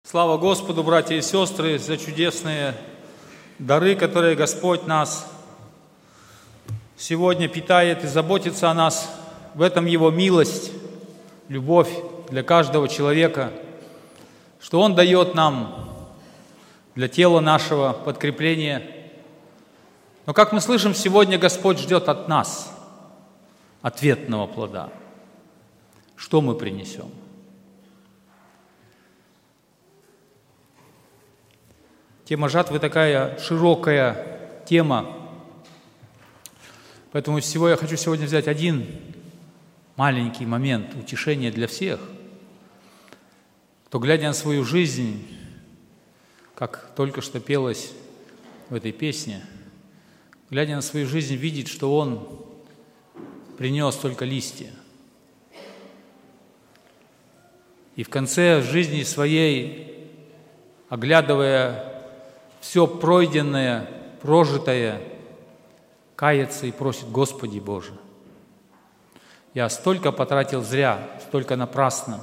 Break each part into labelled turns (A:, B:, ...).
A: Слава Господу, братья и сестры, за чудесные дары, которые Господь нас сегодня питает и заботится о нас. В этом Его милость, любовь для каждого человека, что Он дает нам для тела нашего подкрепление. Но, как мы слышим, сегодня Господь ждет от нас ответного плода. Что мы принесем? Тема жатвы такая широкая тема, поэтому из всего я хочу сегодня взять один маленький момент утешения для всех, кто, глядя на свою жизнь, как только что пелось в этой песне, глядя на свою жизнь, видит, что он принес только листья. И в конце жизни своей, оглядывая все пройденное, прожитое, кается и просит: Господи Боже, я столько потратил зря, столько напрасно.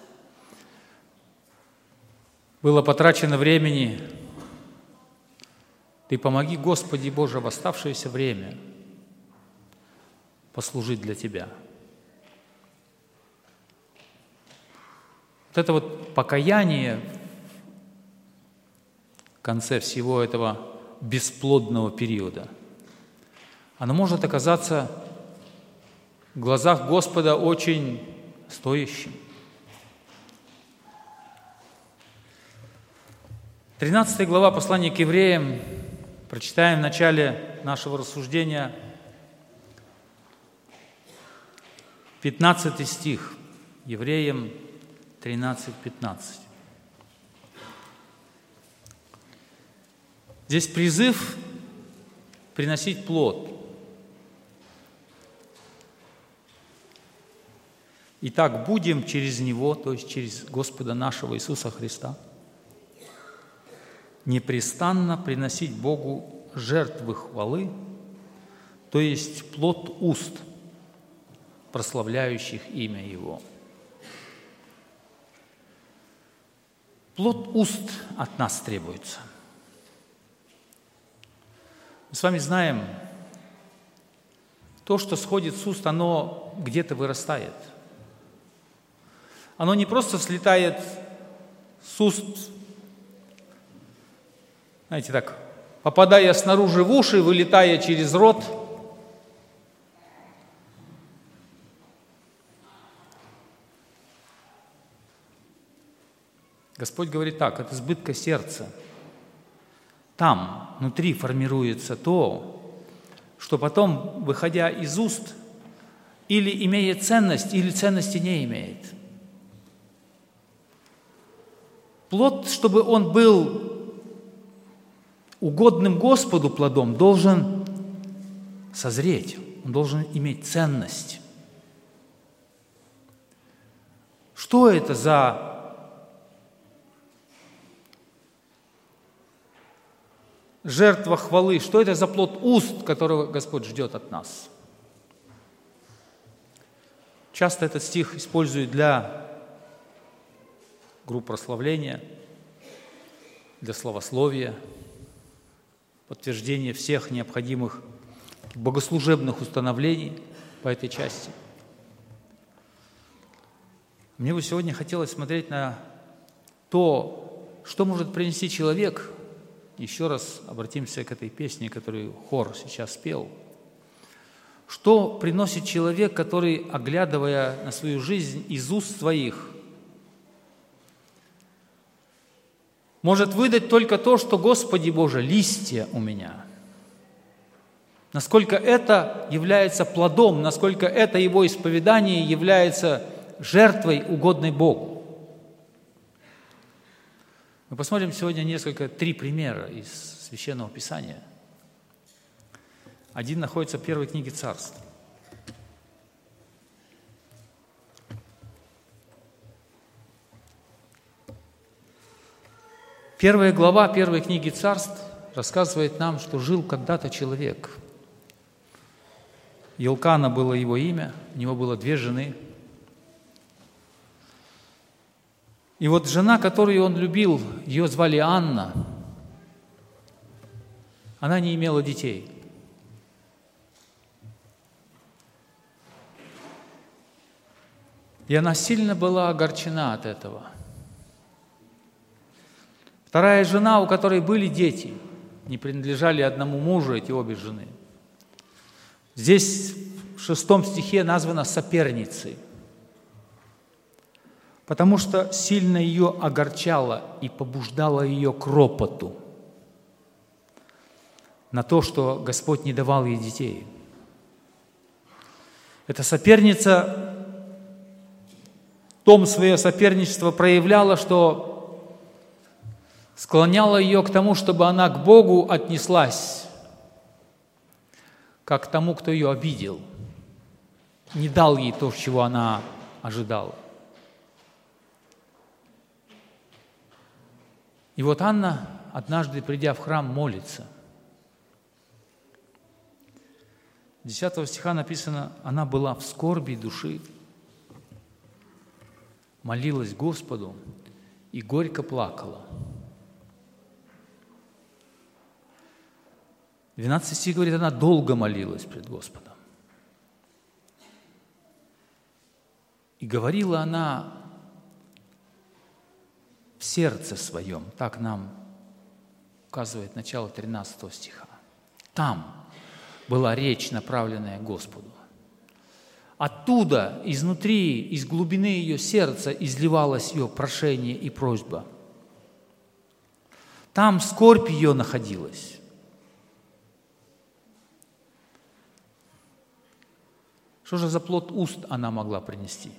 A: Было потрачено времени. Ты помоги, Господи Боже, в оставшееся время послужить для Тебя. Вот это вот покаяние в конце всего этого бесплодного периода, оно может оказаться в глазах Господа очень стоящим. 13 глава послания к евреям, прочитаем в начале нашего рассуждения 15 стих, Евреям 13:15. Здесь призыв приносить плод. Итак, будем через Него, то есть через Господа нашего Иисуса Христа, непрестанно приносить Богу жертвы хвалы, то есть плод уст, прославляющих имя Его. Плод уст от нас требуется. Мы с вами знаем, то, что сходит с уст, оно где-то вырастает. Оно не просто слетает с уст, знаете, так, попадая снаружи в уши, вылетая через рот. Господь говорит так: от избытка сердца. Там, внутри формируется то, что потом, выходя из уст, или имеет ценность, или ценности не имеет. Плод, чтобы он был угодным Господу плодом, должен созреть, он должен иметь ценность. Что это за жертва хвалы? Что это за плод уст, которого Господь ждет от нас? Часто этот стих используют для групп прославления, для славословия, подтверждения всех необходимых богослужебных установлений по этой части. Мне бы сегодня хотелось смотреть на то, что может принести человек. Еще раз обратимся к этой песне, которую хор сейчас пел. Что приносит человек, который, оглядывая на свою жизнь из уст своих, может выдать только то, что: Господи Боже, листья у меня. Насколько это является плодом, насколько это его исповедание является жертвой, угодной Богу. Мы посмотрим сегодня три примера из Священного Писания. Один находится в первой книге Царств. Первая глава первой книги Царств рассказывает нам, что жил когда-то человек. Елкана было его имя, у него было 2 жены. И вот жена, которую он любил, ее звали Анна, она не имела детей. И она сильно была огорчена от этого. Вторая жена, у которой были дети, не принадлежали одному мужу, эти обе жены. Здесь в 6 стихе названа соперницей, потому что сильно ее огорчало и побуждало ее к ропоту на то, что Господь не давал ей детей. Эта соперница в том свое соперничество проявляла, что склоняло ее к тому, чтобы она к Богу отнеслась, как к тому, кто ее обидел, не дал ей то, чего она ожидала. И вот Анна, однажды придя в храм, молится. 10 стиха написано: она была в скорби души, молилась Господу и горько плакала. 12 стих говорит, она долго молилась пред Господом. И говорила она в сердце своем, так нам указывает начало 13 стиха. Там была речь, направленная Господу. Оттуда, изнутри, из глубины ее сердца изливалось ее прошение и просьба. Там скорбь ее находилась. Что же за плод уст она могла принести?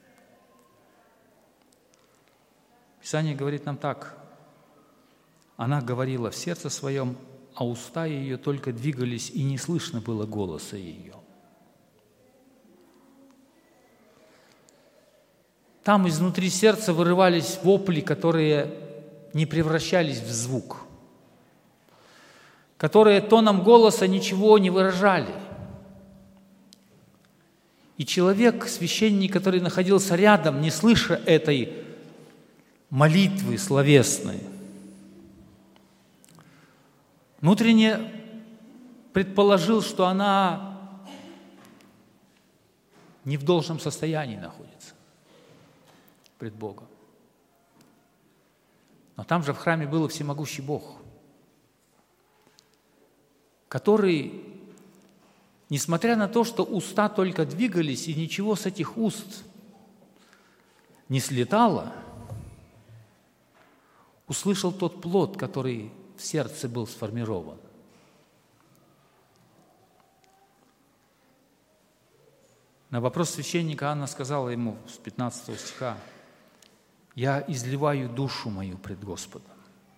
A: Писание говорит нам так. Она говорила в сердце своем, а уста ее только двигались, и не слышно было голоса ее. Там изнутри сердца вырывались вопли, которые не превращались в звук, которые тоном голоса ничего не выражали. И человек, священник, который находился рядом, не слыша этой молитвы словесной, внутренне предположил, что она не в должном состоянии находится пред Богом. Но там же в храме был всемогущий Бог, который, несмотря на то, что уста только двигались, и ничего с этих уст не слетало, услышал тот плод, который в сердце был сформирован. На вопрос священника Анна сказала ему с 15 стиха: «Я изливаю душу мою пред Господом».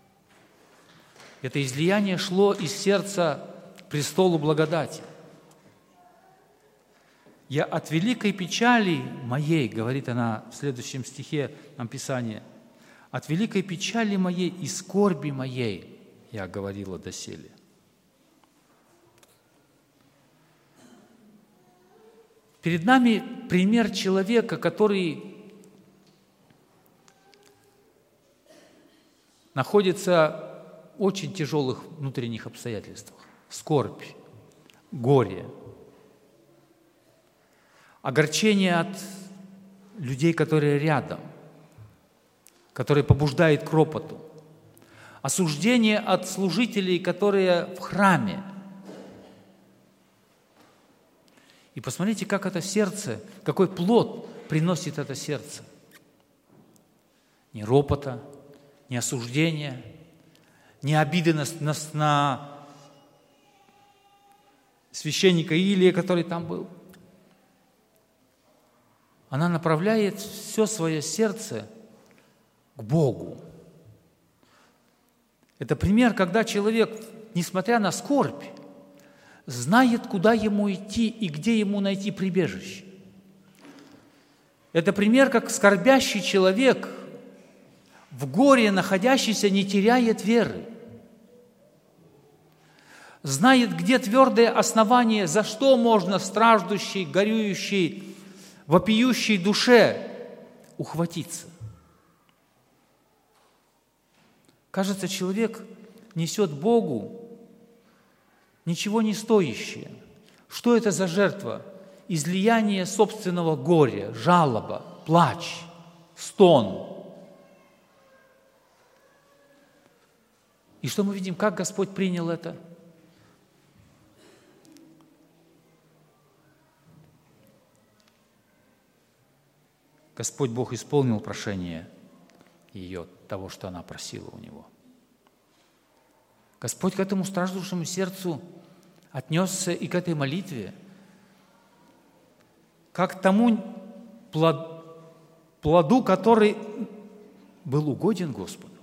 A: Это излияние шло из сердца к престолу благодати. «Я от великой печали моей», говорит она в следующем стихе нам Писание, «от великой печали моей и скорби моей я говорила доселе». Перед нами пример человека, который находится в очень тяжелых внутренних обстоятельствах. Скорбь, горе, огорчение от людей, которые рядом, которые побуждают к ропоту, осуждение от служителей, которые в храме. И посмотрите, как это сердце, какой плод приносит это сердце. Ни ропота, ни осуждения, ни обиды на священника Илия, который там был. Она направляет все свое сердце к Богу. Это пример, когда человек, несмотря на скорбь, знает, куда ему идти и где ему найти прибежище. Это пример, как скорбящий человек, в горе находящийся, не теряет веры. Знает, где твердое основание, за что можно страждущей, горюющей, вопиющей душе ухватиться. Кажется, человек несет Богу ничего не стоящее. Что это за жертва? Излияние собственного горя, жалоба, плач, стон. И что мы видим, как Господь принял это? Господь Бог исполнил прошение ее, того, что она просила у Него. Господь к этому страждущему сердцу отнесся и к этой молитве, как к тому плоду, который был угоден Господу.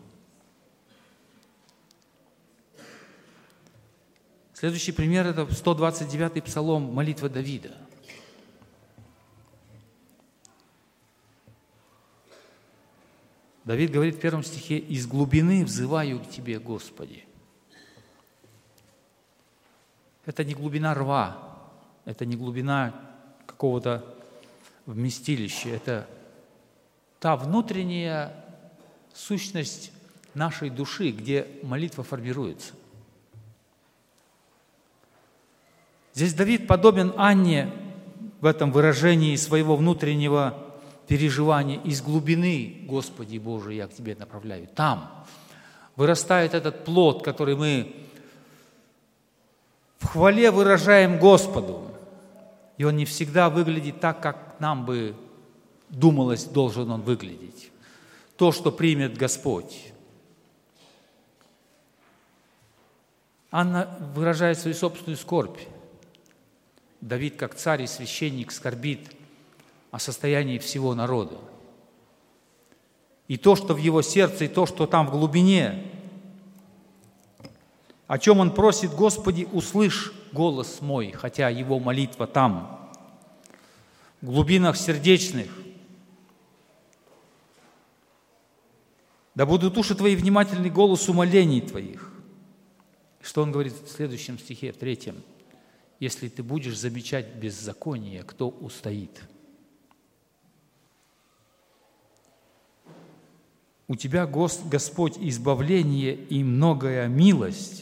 A: Следующий пример – это 129-й псалом, молитва Давида. Давид говорит в 1 стихе: «Из глубины взываю к Тебе, Господи». Это не глубина рва, это не глубина какого-то вместилища, это та внутренняя сущность нашей души, где молитва формируется. Здесь Давид подобен Анне в этом выражении своего внутреннего переживания: из глубины, Господи Боже, я к Тебе направляю. Там вырастает этот плод, который мы в хвале выражаем Господу. И он не всегда выглядит так, как нам бы думалось, должен он выглядеть. То, что примет Господь. Анна выражает свою собственную скорбь. Давид, как царь и священник, скорбит о состоянии всего народа. И то, что в его сердце, и то, что там в глубине, о чем он просит: Господи, услышь голос мой, хотя его молитва там, в глубинах сердечных. Да будут уши Твои внимательны голосу молений Твоих. Что он говорит в следующем стихе, в 3? Если ты будешь замечать беззаконие, кто устоит? У Тебя, Господь, избавление и многая милость,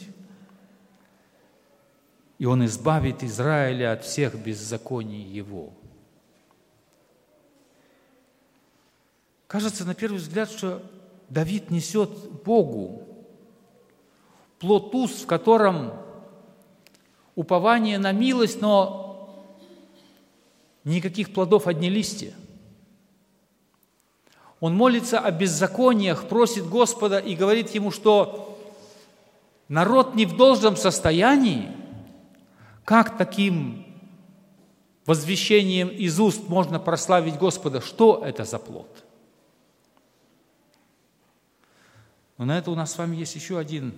A: и Он избавит Израиля от всех беззаконий его. Кажется, на первый взгляд, что Давид несет Богу плод уст, в котором упование на милость, но никаких плодов, одни листья. Он молится о беззакониях, просит Господа и говорит ему, что народ не в должном состоянии. Как таким возвещением из уст можно прославить Господа? Что это за плод? Но на это у нас с вами есть еще один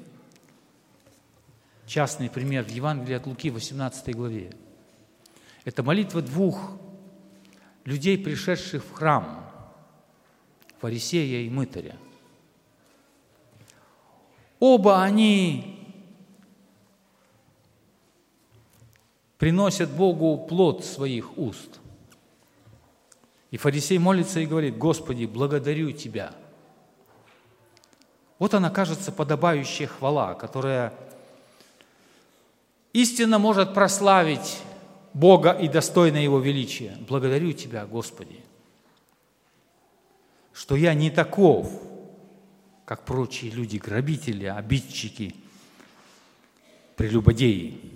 A: частный пример в Евангелии от Луки, 18 главе. Это молитва 2 людей, пришедших в храм, фарисея и мытаря. Оба они приносят Богу плод своих уст. И фарисей молится и говорит: Господи, благодарю Тебя. Вот она, кажется, подобающая хвала, которая истинно может прославить Бога и достойно Его величия. Благодарю Тебя, Господи, что я не таков, как прочие люди, грабители, обидчики, прелюбодеи.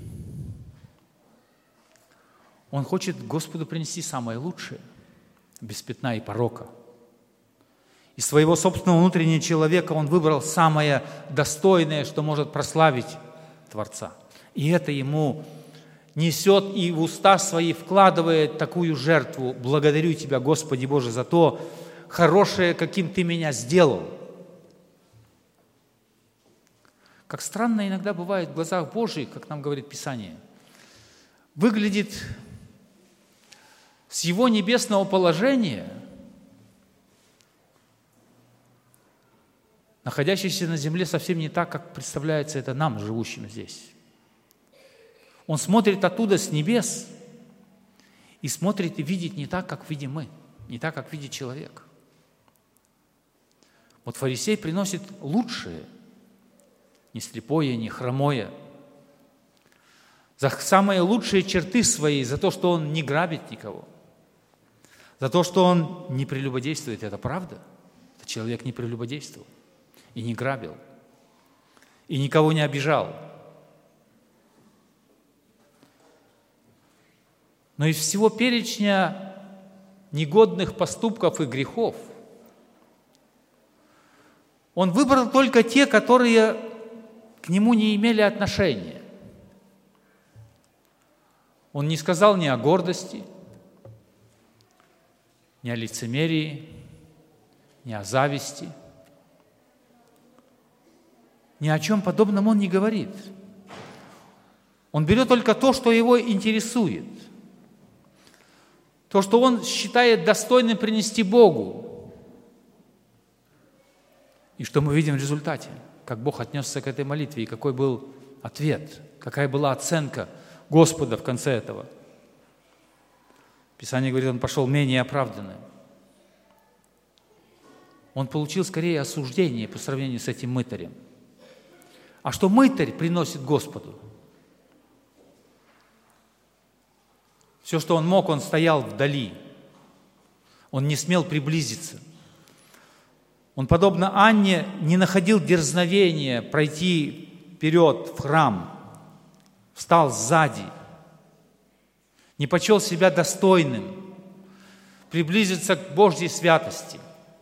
A: Он хочет Господу принести самое лучшее, без пятна и порока. Из своего собственного внутреннего человека он выбрал самое достойное, что может прославить Творца. И это ему несет и в уста свои вкладывает такую жертву. Благодарю Тебя, Господи Боже, за то хорошее, каким Ты меня сделал. Как странно иногда бывает в глазах Божьих, как нам говорит Писание, выглядит с Его небесного положения, находящийся на земле, совсем не так, как представляется это нам, живущим здесь. Он смотрит оттуда с небес и смотрит и видит не так, как видим мы, не так, как видит человек. Вот фарисей приносит лучшее, ни слепое, ни хромое. За самые лучшие черты свои, за то, что он не грабит никого, за то, что он не прелюбодействует. Это правда? Этот человек не прелюбодействовал и не грабил, и никого не обижал. Но из всего перечня негодных поступков и грехов он выбрал только те, которые к нему не имели отношения. Он не сказал ни о гордости, ни о лицемерии, ни о зависти. Ни о чем подобном он не говорит. Он берет только то, что его интересует. То, что он считает достойным принести Богу. И что мы видим в результате, как Бог отнесся к этой молитве, и какой был ответ, какая была оценка Господа в конце этого. Писание говорит, он пошел менее оправданным. Он получил скорее осуждение по сравнению с этим мытарем. А что мытарь приносит Господу? Все, что он мог, он стоял вдали. Он не смел приблизиться. Он, подобно Анне, не находил дерзновения пройти вперед в храм. Встал сзади. Не почел себя достойным приблизиться к Божьей святости.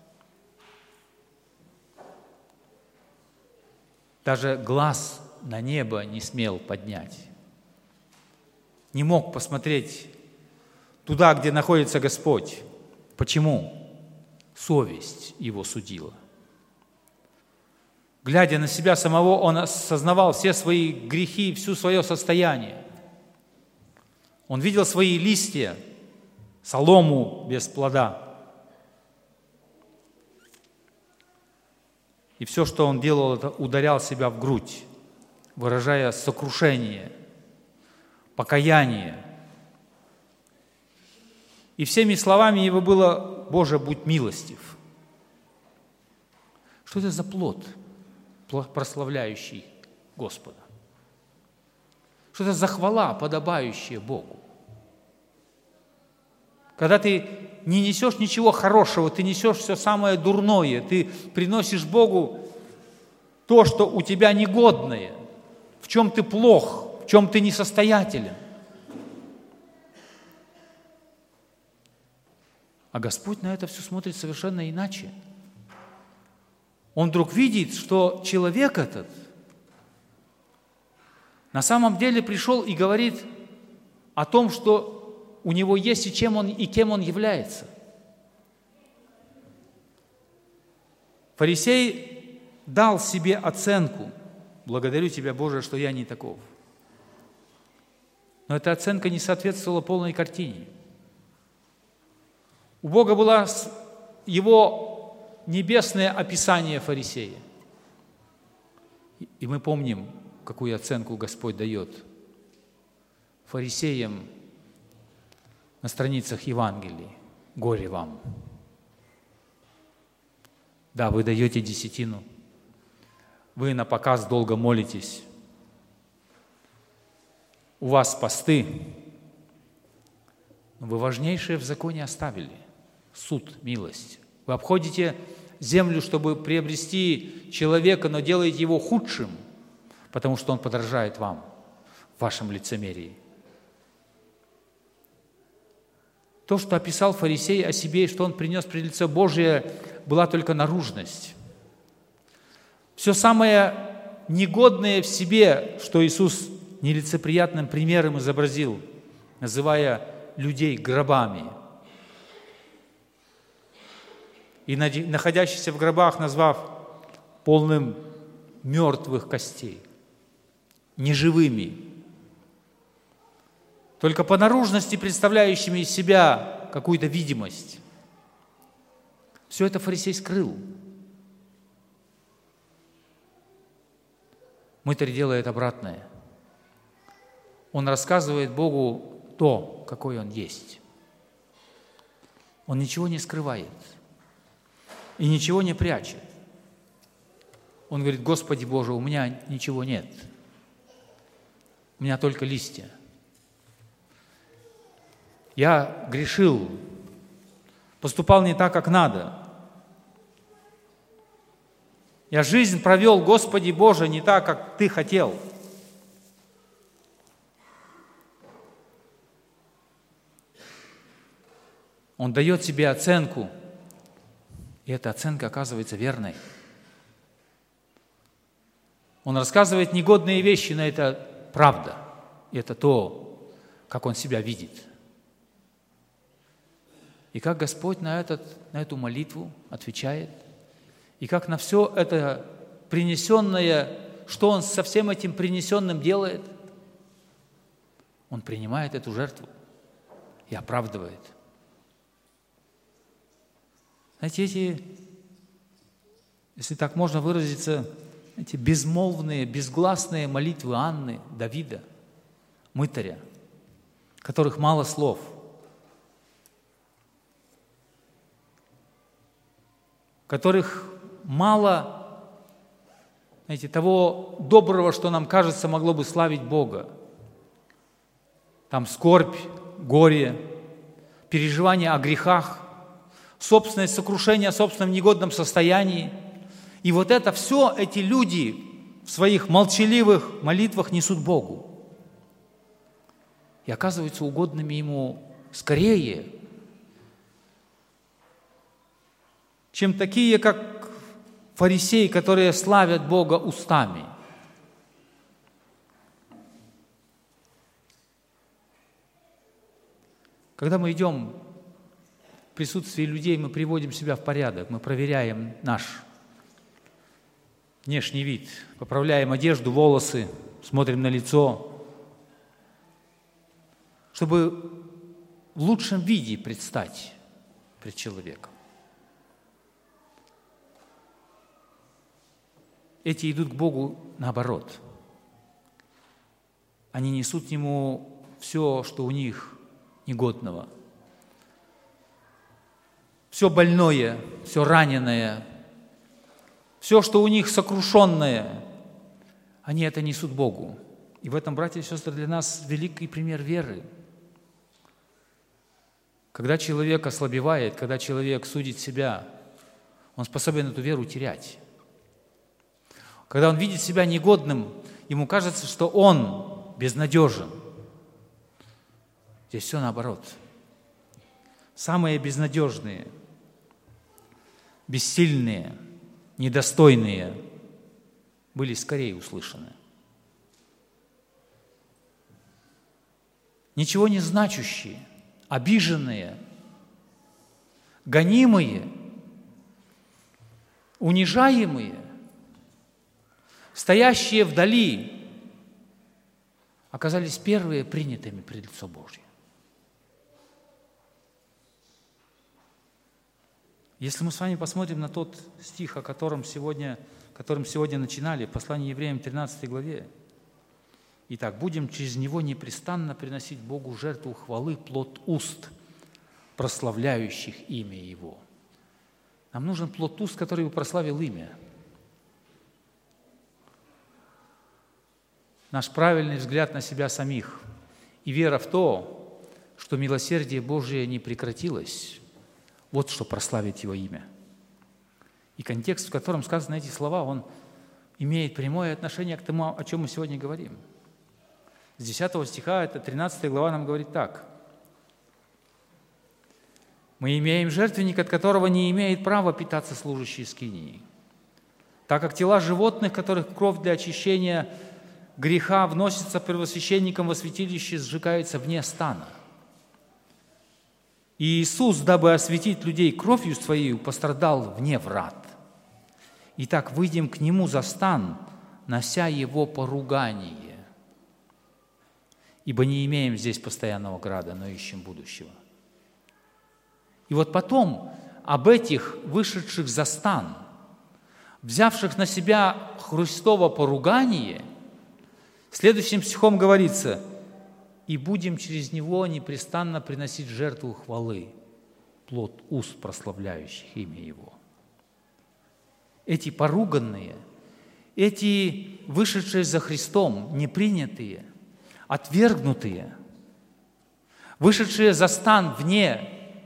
A: Даже глаз на небо не смел поднять. Не мог посмотреть туда, где находится Господь. Почему? Совесть его судила. Глядя на себя самого, он осознавал все свои грехи, всю свое состояние. Он видел свои листья, солому без плода. И все, что он делал, это ударял себя в грудь, выражая сокрушение, покаяние. И всеми словами его было: «Боже, будь милостив». Что это за плод, прославляющий Господа? Что это за хвала, подобающая Богу? Когда ты не несешь ничего хорошего, ты несешь все самое дурное, ты приносишь Богу то, что у тебя негодное, в чем ты плох, в чем ты несостоятелен. А Господь на это все смотрит совершенно иначе. Он вдруг видит, что человек этот на самом деле пришел и говорит о том, что у него есть и кем он является. Фарисей дал себе оценку: «Благодарю Тебя, Боже, что я не таков». Но эта оценка не соответствовала полной картине. У Бога было Его небесное описание фарисея. И мы помним, какую оценку Господь дает фарисеям на страницах Евангелий. Горе вам. Да, вы даете десятину, вы на показ долго молитесь, у вас посты, но вы важнейшее в законе оставили – суд, милость. Вы обходите землю, чтобы приобрести человека, но делаете его худшим, потому что он подражает вам в вашем лицемерии. То, что описал фарисей о себе, и что он принес пред лице Божие, была только наружность. Все самое негодное в себе, что Иисус нелицеприятным примером изобразил, называя людей гробами. И находящихся в гробах назвав полным мертвых костей, неживыми, только по наружности представляющими из себя какую-то видимость. Все это фарисей скрыл. Мытарь делает обратное. Он рассказывает Богу то, какой он есть. Он ничего не скрывает и ничего не прячет. он говорит: Господи Боже, у меня ничего нет. У меня только листья. Я грешил, поступал не так, как надо. Я жизнь провел, Господи Боже, не так, как Ты хотел. Он дает себе оценку, и эта оценка оказывается верной. Он рассказывает негодные вещи, но это правда. И это то, как он себя видит. И как Господь на эту молитву отвечает, и как на все это принесенное, что Он со всем этим принесенным делает, Он принимает эту жертву и оправдывает. Знаете, если так можно выразиться, эти безмолвные, безгласные молитвы Анны, Давида, мытаря, которых мало слов, которых мало, знаете, того доброго, что нам кажется, могло бы славить Бога. Там скорбь, горе, переживание о грехах, собственное сокрушение о собственном негодном состоянии. И вот это все эти люди в своих молчаливых молитвах несут Богу. И оказываются угодными Ему скорее, чем такие, как фарисеи, которые славят Бога устами. Когда мы идем в присутствии людей, мы приводим себя в порядок, мы проверяем наш внешний вид, поправляем одежду, волосы, смотрим на лицо, чтобы в лучшем виде предстать пред человеком. Эти идут к Богу наоборот. Они несут Ему все, что у них негодного. Все больное, все раненое, все, что у них сокрушенное, они это несут Богу. И в этом, братья и сестры, для нас великий пример веры. Когда человек ослабевает, когда человек судит себя, он способен эту веру терять. Когда он видит себя негодным, ему кажется, что он безнадежен. Здесь все наоборот. Самые безнадежные, бессильные, недостойные были скорее услышаны. Ничего не значащие, обиженные, гонимые, унижаемые, стоящие вдали, оказались первые принятыми пред лицо Божье. Если мы с вами посмотрим на тот стих, которым сегодня начинали, послание евреям 13 главе, итак, будем через него непрестанно приносить Богу жертву хвалы, плод уст, прославляющих имя Его. Нам нужен плод уст, который бы прославил имя. Наш правильный взгляд на себя самих и вера в то, что милосердие Божие не прекратилось, вот что прославит Его имя. И контекст, в котором сказаны эти слова, он имеет прямое отношение к тому, о чем мы сегодня говорим. С 10 стиха, это 13 глава, нам говорит так. «Мы имеем жертвенник, от которого не имеет права питаться служащий скинии, так как тела животных, которых кровь для очищения греха вносится первосвященником во святилище, сжигается вне стана. И Иисус, дабы осветить людей кровью Своей, пострадал вне врат. Итак, выйдем к Нему за стан, нося Его поругание. Ибо не имеем здесь постоянного града, но ищем будущего». И вот потом об этих вышедших за стан, взявших на себя Христово поругание, следующим стихом говорится: «И будем через него непрестанно приносить жертву хвалы, плод уст, прославляющих имя Его». Эти поруганные, эти вышедшие за Христом, непринятые, отвергнутые, вышедшие за стан вне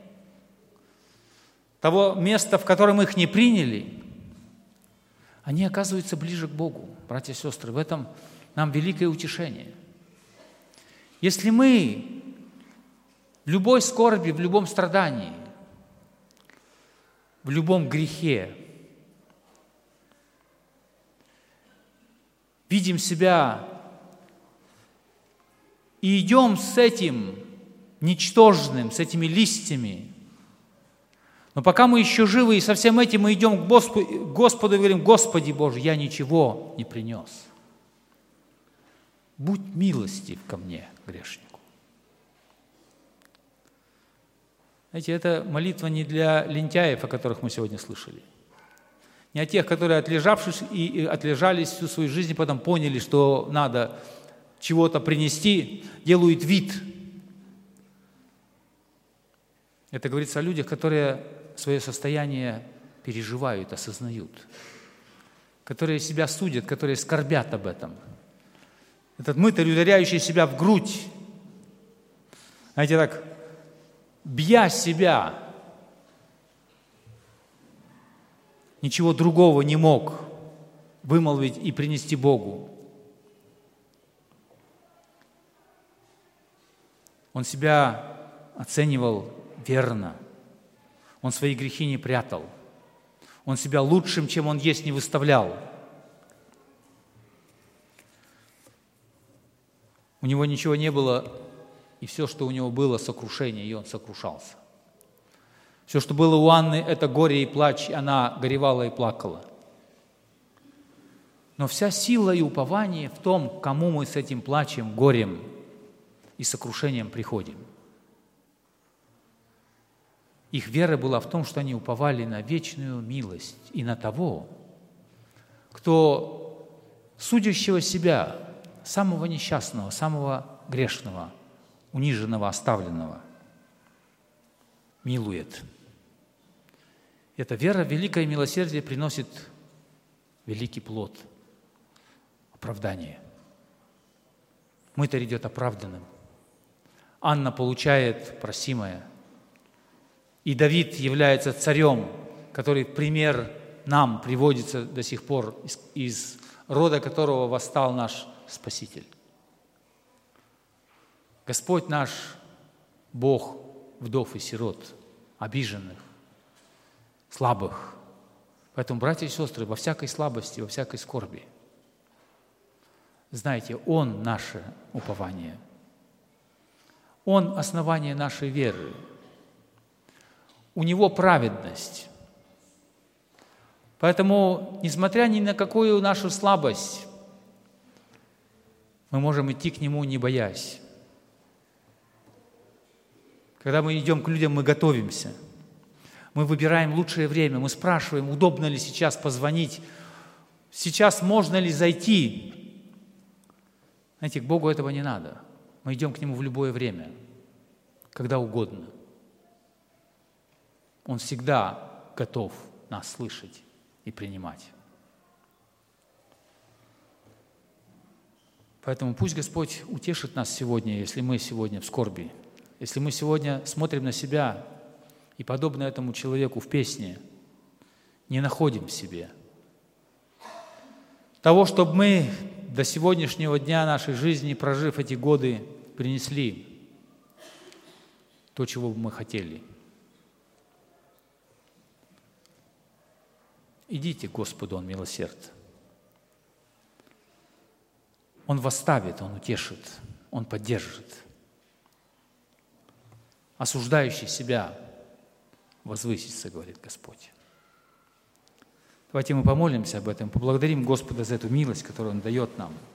A: того места, в котором их не приняли, они оказываются ближе к Богу, братья и сестры. В этом нам великое утешение. Если мы в любой скорби, в любом страдании, в любом грехе видим себя и идем с этим ничтожным, с этими листьями, но пока мы еще живы, и со всем этим мы идем к Господу и говорим: Господи Боже, я ничего не принес. Будь милостив ко мне, грешнику. Знаете, это молитва не для лентяев, о которых мы сегодня слышали. Не о тех, которые, отлежались всю свою жизнь, и потом поняли, что надо чего-то принести, делают вид. Это говорится о людях, которые свое состояние переживают, осознают, которые себя судят, которые скорбят об этом. Этот мытарь, ударяющий себя в грудь, знаете, так, бья себя, ничего другого не мог вымолвить и принести Богу. Он себя оценивал верно. Он свои грехи не прятал. Он себя лучшим, чем он есть, не выставлял. У него ничего не было, и все, что у него было, сокрушение, и он сокрушался. Все, что было у Анны, это горе и плач, и она горевала и плакала. Но вся сила и упование в том, к кому мы с этим плачем, горем и сокрушением приходим. Их вера была в том, что они уповали на вечную милость и на того, кто судящего себя, самого несчастного, самого грешного, униженного, оставленного, милует. Эта вера в великое милосердие приносит великий плод – оправдание. Мытарь идет оправданным. Анна получает просимое. И Давид является царем, который в пример нам приводится до сих пор, из рода которого восстал наш Спаситель. Господь наш Бог вдов и сирот, обиженных, слабых. Поэтому, братья и сестры, во всякой слабости, во всякой скорби, знайте, Он наше упование. Он основание нашей веры. У Него праведность. Поэтому, несмотря ни на какую нашу слабость, мы можем идти к Нему, не боясь. Когда мы идем к людям, мы готовимся. Мы выбираем лучшее время, мы спрашиваем, удобно ли сейчас позвонить, сейчас можно ли зайти. Знаете, к Богу этого не надо. Мы идем к Нему в любое время, когда угодно. Он всегда готов нас слышать и принимать. Поэтому пусть Господь утешит нас сегодня, если мы сегодня в скорби, если мы сегодня смотрим на себя и, подобно этому человеку в песне, не находим в себе того, чтобы мы до сегодняшнего дня нашей жизни, прожив эти годы, принесли то, чего бы мы хотели. Идите к Господу, Он милосерд. Он восставит, Он утешит, Он поддержит. Осуждающий себя возвысится, говорит Господь. Давайте мы помолимся об этом, поблагодарим Господа за эту милость, которую Он дает нам.